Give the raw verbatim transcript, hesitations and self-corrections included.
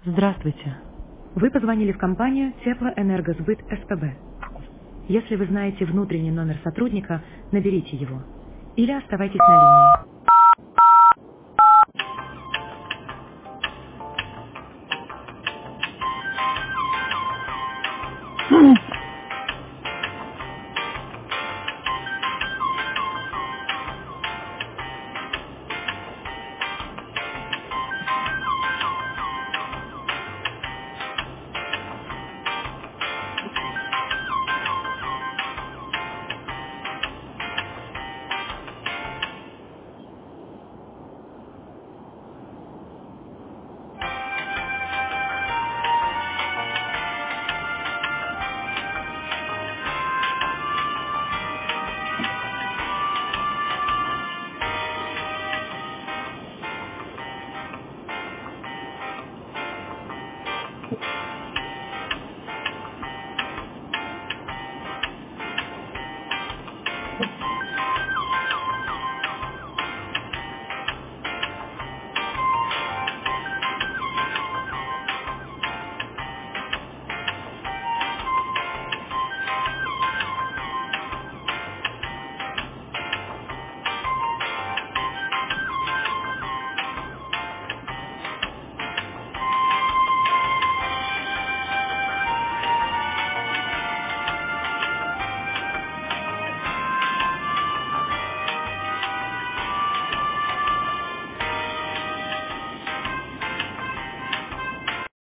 Здравствуйте. Вы позвонили в компанию Теплоэнергосбыт СПБ. Если вы знаете внутренний номер сотрудника, наберите его. Или оставайтесь на линии.